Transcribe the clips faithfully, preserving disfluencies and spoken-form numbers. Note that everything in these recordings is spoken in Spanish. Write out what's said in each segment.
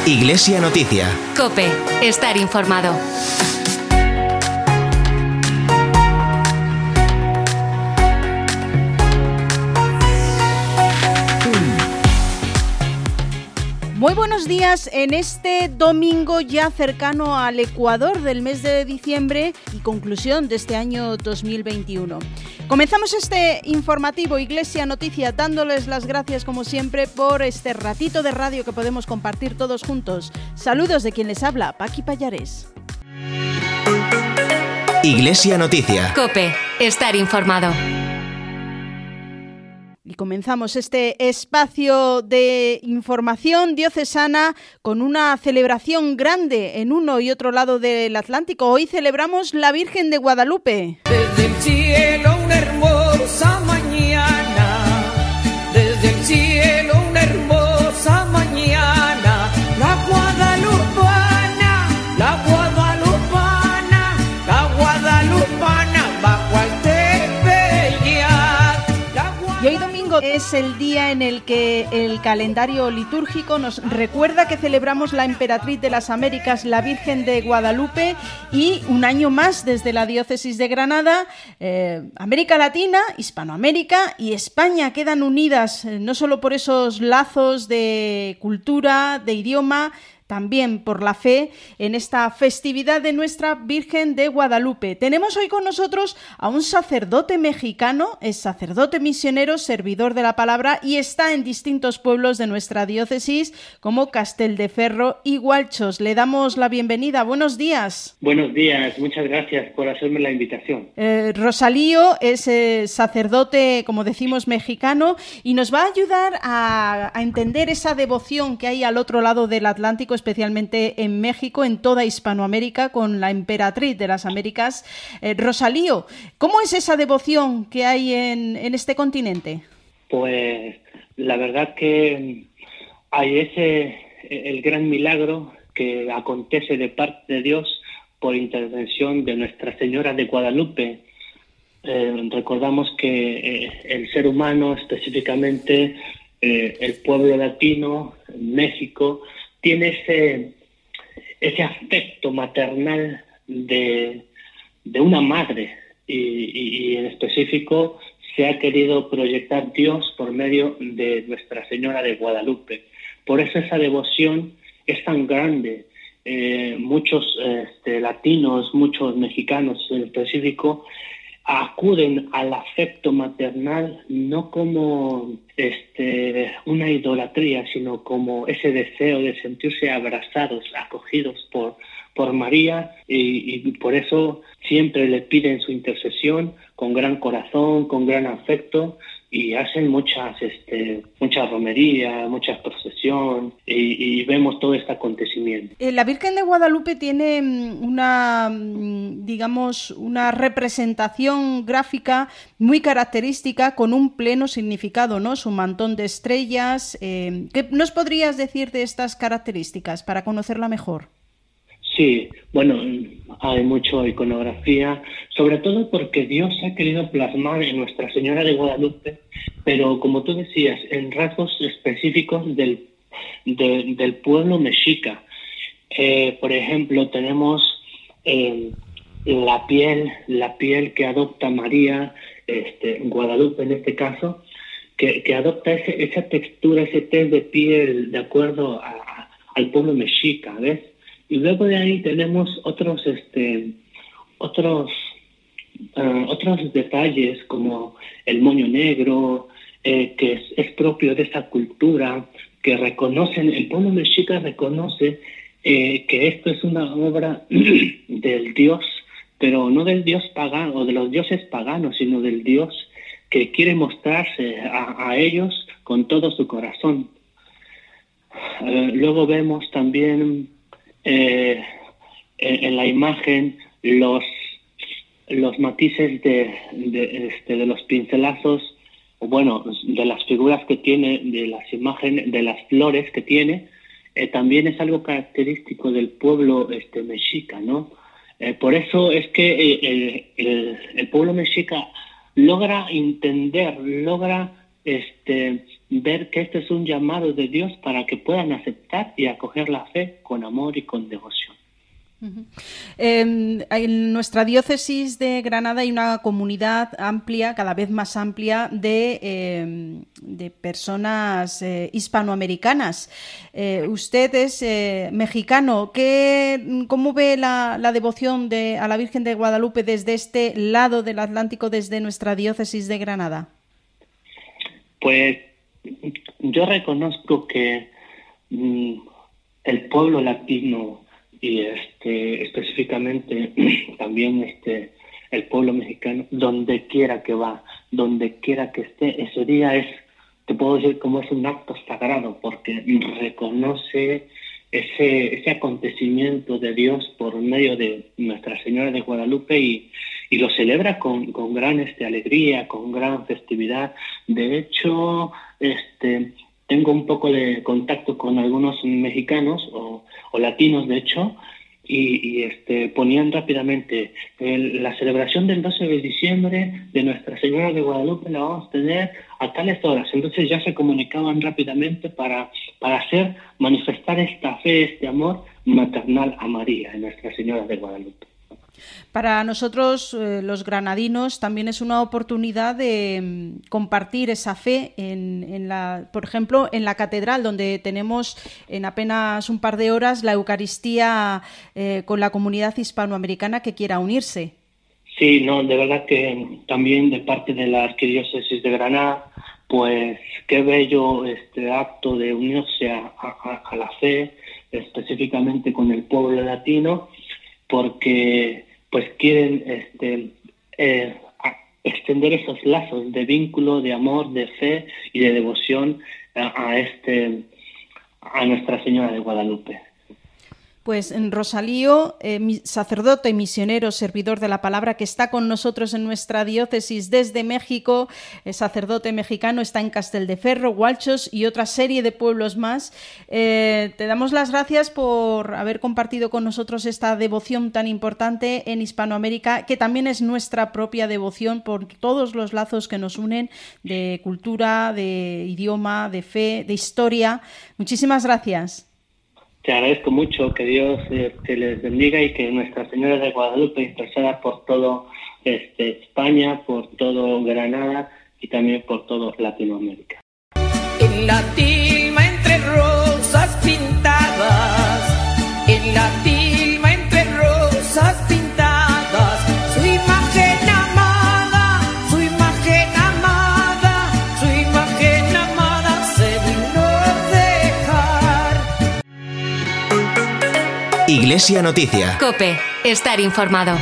Iglesia Noticia. COPE. Estar informado. Muy buenos días en este domingo ya cercano al Ecuador del mes de diciembre y conclusión de este año dos mil veintiuno. Comenzamos este informativo Iglesia Noticia dándoles las gracias como siempre por este ratito de radio que podemos compartir todos juntos. Saludos de quien les habla, Paqui Pallares. Iglesia Noticia. COPE. Estar informado. Y comenzamos este espacio de información diocesana con una celebración grande en uno y otro lado del Atlántico. Hoy celebramos la Virgen de Guadalupe. Desde el cielo una hermosa mañana, desde el cielo una hermosa mañana, la guadalupana, la guadalupana, la guadalupana bajo al tepeyac. Y hoy domingo es el día en el que el calendario litúrgico nos recuerda que celebramos la emperatriz de las Américas, la Virgen de Guadalupe, y un año más desde la diócesis de Granada, eh, América Latina, Hispanoamérica y España quedan unidas, eh, no solo por esos lazos de cultura, de idioma, también por la fe en esta festividad de nuestra Virgen de Guadalupe. Tenemos hoy con nosotros a un sacerdote mexicano, es sacerdote misionero, servidor de la palabra y está en distintos pueblos de nuestra diócesis como Castelldeferro y Gualchos. Le damos la bienvenida. Buenos días. Buenos días, muchas gracias por hacerme la invitación. Eh, Rosalío es eh, sacerdote, como decimos, mexicano y nos va a ayudar a, a entender esa devoción que hay al otro lado del Atlántico, especialmente en México, en toda Hispanoamérica, con la emperatriz de las Américas. Eh, Rosalío, ¿cómo es esa devoción que hay en, en este continente? Pues la verdad que hay ese, el gran milagro que acontece de parte de Dios por intervención de Nuestra Señora de Guadalupe. Eh, recordamos que eh, el ser humano, específicamente eh, el pueblo latino, México, tiene ese, ese afecto maternal de, de una madre y, y, y en específico se ha querido proyectar Dios por medio de Nuestra Señora de Guadalupe. Por eso esa devoción es tan grande. Eh, muchos este, latinos, muchos mexicanos en específico, acuden al afecto maternal no como este, una idolatría, sino como ese deseo de sentirse abrazados, acogidos por, por María y, y por eso siempre le piden su intercesión con gran corazón, con gran afecto y hacen muchas, este, mucha romería, mucha procesión y, y vemos todo este acontecimiento. La Virgen de Guadalupe tiene una, digamos, una representación gráfica muy característica con un pleno significado, ¿no? Su mantón de estrellas. Eh, ¿qué nos podrías decir de estas características para conocerla mejor? Sí, bueno, hay mucha iconografía, sobre todo porque Dios ha querido plasmar en Nuestra Señora de Guadalupe, pero como tú decías, en rasgos específicos del, de, del pueblo mexica. Eh, por ejemplo, tenemos eh, la piel, la piel que adopta María, este, Guadalupe en este caso, que, que adopta ese, esa textura, ese test de piel de acuerdo a, a, al pueblo mexica, ¿ves? Y luego de ahí tenemos otros, este, otros, uh, otros detalles como el moño negro, eh, que es, es propio de esa cultura, que reconocen, el pueblo mexica reconoce eh, que esto es una obra del Dios, pero no del Dios pagano o de los dioses paganos, sino del Dios que quiere mostrarse a, a ellos con todo su corazón. Uh, luego vemos también Eh, en, en la imagen los los matices de, de, este, de los pincelazos, o bueno, de las figuras que tiene, de las imágenes, de las flores que tiene, eh, también es algo característico del pueblo este, mexica, ¿no? Eh, por eso es que eh, el, el, el pueblo mexica logra entender, logra este, ver que este es un llamado de Dios para que puedan aceptar y acoger la fe con amor y con devoción. Uh-huh. Eh, en nuestra diócesis de Granada hay una comunidad amplia, cada vez más amplia, de, eh, de personas eh, hispanoamericanas. Eh, usted es eh, mexicano. ¿Qué, ¿Cómo ve la, la devoción de, a la Virgen de Guadalupe desde este lado del Atlántico, desde nuestra diócesis de Granada? Pues yo reconozco que mmm, el pueblo latino y este específicamente también este el pueblo mexicano, donde quiera que va, donde quiera que esté, ese día es, te puedo decir, como es un acto sagrado, porque reconoce ese ese acontecimiento de Dios por medio de Nuestra Señora de Guadalupe y, y lo celebra con, con gran este alegría, con gran festividad. De hecho, este tengo un poco de contacto con algunos mexicanos o, o latinos, de hecho, y, y este, ponían rápidamente el, la celebración del doce de diciembre de Nuestra Señora de Guadalupe la vamos a tener a tales horas. Entonces ya se comunicaban rápidamente para, para hacer manifestar esta fe, este amor maternal a María, a Nuestra Señora de Guadalupe. Para nosotros, eh, los granadinos, también es una oportunidad de um, compartir esa fe, en, en la, por ejemplo, en la catedral, donde tenemos en apenas un par de horas la Eucaristía eh, con la comunidad hispanoamericana que quiera unirse. Sí, no, de verdad que también de parte de la Arquidiócesis de Granada, pues qué bello este acto de unirse a, a, a la fe, específicamente con el pueblo latino, porque pues quieren este, eh, extender esos lazos de vínculo, de amor, de fe y de devoción a, a este a Nuestra Señora de Guadalupe. Pues en Rosalío, eh, sacerdote, misionero, servidor de la palabra, que está con nosotros en nuestra diócesis desde México, el sacerdote mexicano, está en Castelldeferro, Hualchos y otra serie de pueblos más. Eh, te damos las gracias por haber compartido con nosotros esta devoción tan importante en Hispanoamérica, que también es nuestra propia devoción por todos los lazos que nos unen de cultura, de idioma, de fe, de historia. Muchísimas gracias. Te agradezco mucho, que Dios eh, te les bendiga y que Nuestra Señora de Guadalupe interceda por todo este, España, por todo Granada y también por todo Latinoamérica. En la tilma entre rosas pintadas, en la tilma entre rosas pintadas, su imagen amada, su imagen amada, su imagen amada se vino a dejar. Iglesia Noticia. COPE. Estar informado.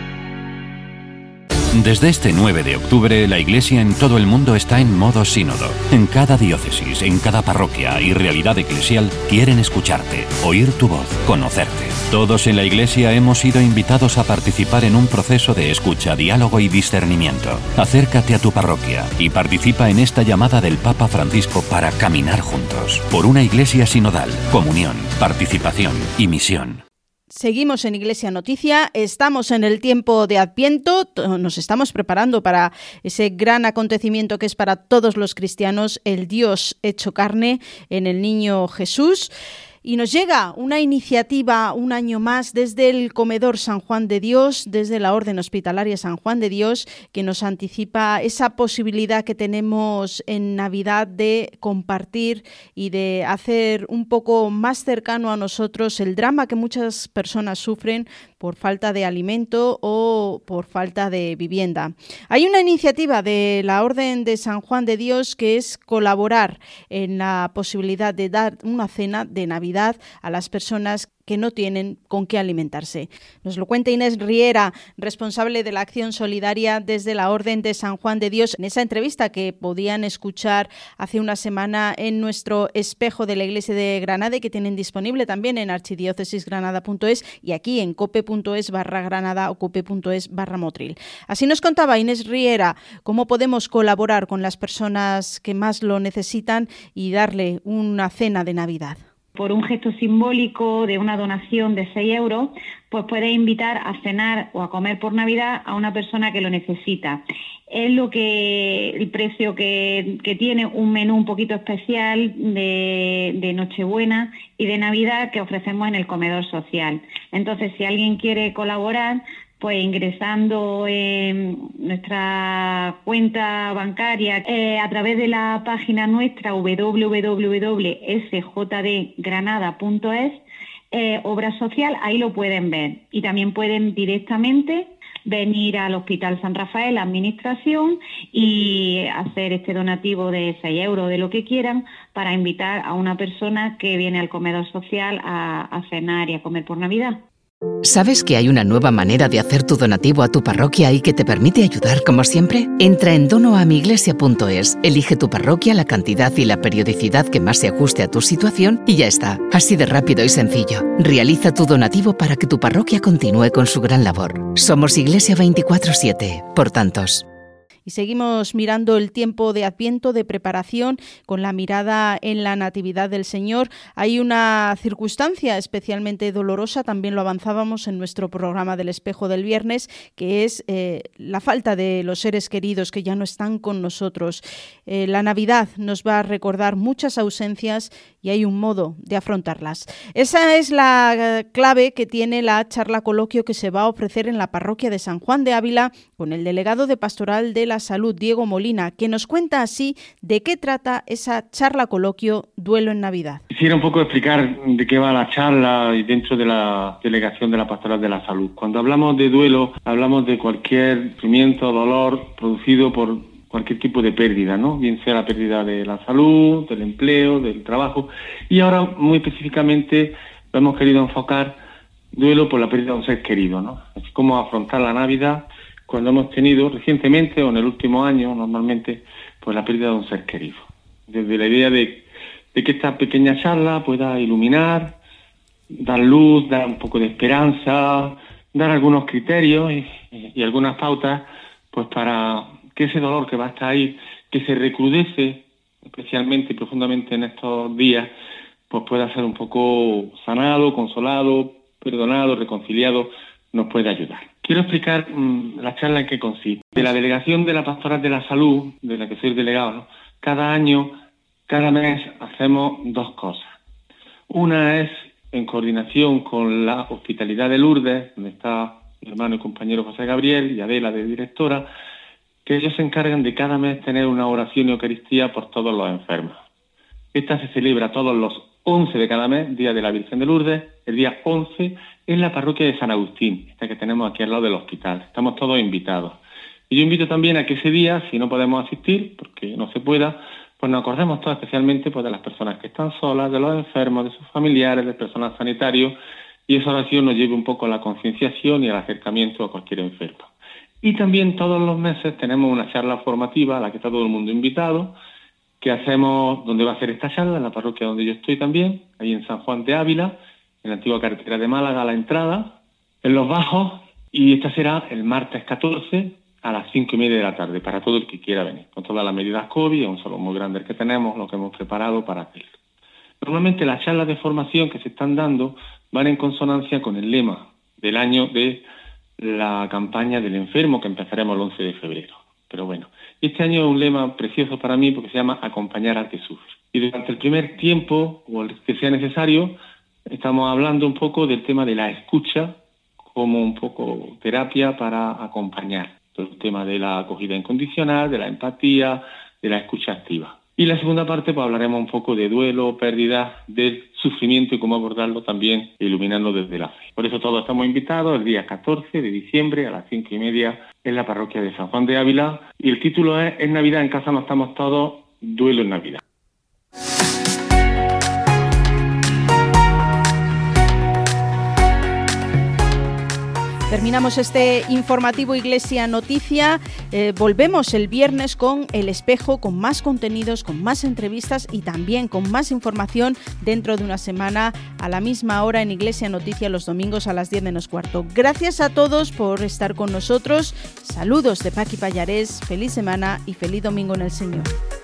Desde este nueve de octubre, la Iglesia en todo el mundo está en modo sínodo. En cada diócesis, en cada parroquia y realidad eclesial quieren escucharte, oír tu voz, conocerte. Todos en la Iglesia hemos sido invitados a participar en un proceso de escucha, diálogo y discernimiento. Acércate a tu parroquia y participa en esta llamada del Papa Francisco para caminar juntos por una Iglesia sinodal, comunión, participación y misión. Seguimos en Iglesia Noticia, estamos en el tiempo de Adviento, nos estamos preparando para ese gran acontecimiento que es para todos los cristianos, el Dios hecho carne en el niño Jesús. Y nos llega una iniciativa un año más desde el Comedor San Juan de Dios, desde la Orden Hospitalaria San Juan de Dios, que nos anticipa esa posibilidad que tenemos en Navidad de compartir y de hacer un poco más cercano a nosotros el drama que muchas personas sufren por falta de alimento o por falta de vivienda. Hay una iniciativa de la Orden de San Juan de Dios que es colaborar en la posibilidad de dar una cena de Navidad a las personas que no tienen con qué alimentarse. Nos lo cuenta Inés Riera, responsable de la acción solidaria desde la Orden de San Juan de Dios, en esa entrevista que podían escuchar hace una semana en nuestro espejo de la Iglesia de Granada y que tienen disponible también en archidiócesisgranada punto es y aquí en cope.es barra Granada o cope.es barra Motril. Así nos contaba Inés Riera cómo podemos colaborar con las personas que más lo necesitan y darle una cena de Navidad. por un gesto simbólico de una donación de seis euros, pues puedes invitar a cenar o a comer por Navidad a una persona que lo necesita. Es lo que el precio que, que tiene un menú un poquito especial de, de Nochebuena y de Navidad que ofrecemos en el comedor social. Entonces, si alguien quiere colaborar, pues ingresando en nuestra cuenta bancaria eh, a través de la página nuestra doble u doble u doble u punto s j d granada punto es, eh, obra social, ahí lo pueden ver. Y también pueden directamente venir al Hospital San Rafael, la administración, y hacer este donativo de seis euros, de lo que quieran, para invitar a una persona que viene al comedor social a, a cenar y a comer por Navidad. ¿Sabes que hay una nueva manera de hacer tu donativo a tu parroquia y que te permite ayudar como siempre? Entra en dono a mi iglesia punto es, elige tu parroquia, la cantidad y la periodicidad que más se ajuste a tu situación y ya está. Así de rápido y sencillo. Realiza tu donativo para que tu parroquia continúe con su gran labor. Somos Iglesia veinticuatro siete, por tantos. Y seguimos mirando el tiempo de Adviento, de preparación, con la mirada en la Natividad del Señor. Hay una circunstancia especialmente dolorosa, también lo avanzábamos en nuestro programa del Espejo del viernes, que es eh, la falta de los seres queridos que ya no están con nosotros. Eh, la Navidad nos va a recordar muchas ausencias y hay un modo de afrontarlas. Esa es la clave que tiene la charla coloquio que se va a ofrecer en la parroquia de San Juan de Ávila con el delegado de Pastoral de la Salud, Diego Molina, que nos cuenta así de qué trata esa charla coloquio Duelo en Navidad. Quisiera un poco explicar de qué va la charla y dentro de la delegación de la Pastoral de la Salud. Cuando hablamos de duelo, hablamos de cualquier sufrimiento o dolor producido por cualquier tipo de pérdida, ¿no? Bien sea la pérdida de la salud, del empleo, del trabajo. Y ahora, muy específicamente, lo hemos querido enfocar duelo por la pérdida de un ser querido, ¿no? Es como afrontar la Navidad cuando hemos tenido recientemente o en el último año, normalmente, pues la pérdida de un ser querido. Desde la idea de, de que esta pequeña charla pueda iluminar, dar luz, dar un poco de esperanza, dar algunos criterios y, y algunas pautas, pues para que ese dolor que va a estar ahí, que se recrudece especialmente y profundamente en estos días, pues pueda ser un poco sanado, consolado, perdonado, reconciliado, nos puede ayudar. Quiero explicar mmm, la charla en qué consiste. De la delegación de la Pastoral de la Salud, de la que soy delegado, ¿no? Cada año, cada mes, hacemos dos cosas. Una es en coordinación con la Hospitalidad de Lourdes, donde está mi hermano y compañero José Gabriel y Adela de directora, que ellos se encargan de cada mes tener una oración y Eucaristía por todos los enfermos. Esta se celebra todos los once de cada mes, Día de la Virgen de Lourdes, el día once en la parroquia de San Agustín, esta que tenemos aquí al lado del hospital. Estamos todos invitados. Y yo invito también a que ese día, si no podemos asistir, porque no se pueda, pues nos acordemos todos especialmente pues, de las personas que están solas, de los enfermos, de sus familiares, del personal sanitario, y esa oración nos lleve un poco a la concienciación y al acercamiento a cualquier enfermo. Y también todos los meses tenemos una charla formativa a la que está todo el mundo invitado, que hacemos, donde va a hacer esta charla, en la parroquia donde yo estoy también, ahí en San Juan de Ávila, en la antigua carretera de Málaga, a la entrada, en Los Bajos, y esta será el martes catorce a las cinco y media de la tarde, para todo el que quiera venir, con todas las medidas COVID, un salón muy grande que tenemos, lo que hemos preparado para hacerlo. Normalmente las charlas de formación que se están dando van en consonancia con el lema del año de la campaña del enfermo, que empezaremos el once de febrero. Pero bueno, este año es un lema precioso para mí porque se llama acompañar al que sufre. Y durante el primer tiempo, o el que sea necesario, estamos hablando un poco del tema de la escucha como un poco terapia para acompañar. Todo el tema de la acogida incondicional, de la empatía, de la escucha activa. Y la segunda parte, pues hablaremos un poco de duelo, pérdida, del sufrimiento y cómo abordarlo también, iluminando desde la fe. Por eso todos estamos invitados el día catorce de diciembre a las cinco y media en la parroquia de San Juan de Ávila. Y el título es "En Navidad en casa no estamos todos, duelo en Navidad". Terminamos este informativo Iglesia Noticia. Eh, volvemos el viernes con El Espejo, con más contenidos, con más entrevistas y también con más información dentro de una semana a la misma hora en Iglesia Noticia, los domingos a las diez menos cuarto. Gracias a todos por estar con nosotros. Saludos de Paqui Pallarés. Feliz semana y feliz domingo en el Señor.